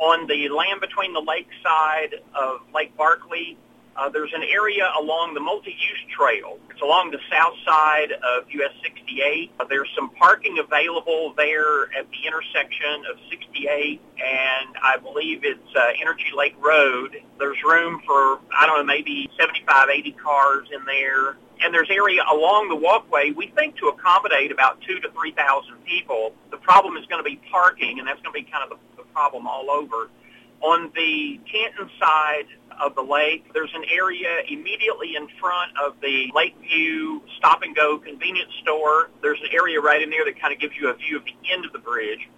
On the land between the lakeside of Lake Barkley, there's an area along the multi-use trail. It's along the south side of US 68. There's some parking available there at the intersection of 68 and I believe it's Energy Lake Road. There's room for, maybe 75, 80 cars in there. And there's area along the walkway, we think, to accommodate about 2,000 to 3,000 people. The problem is going to be parking, and that's going to be kind of the problem all over. On the Canton side of the lake, there's an area immediately in front of the Lakeview Stop and Go convenience store. There's an area right in there that kind of gives you a view of the end of the bridge.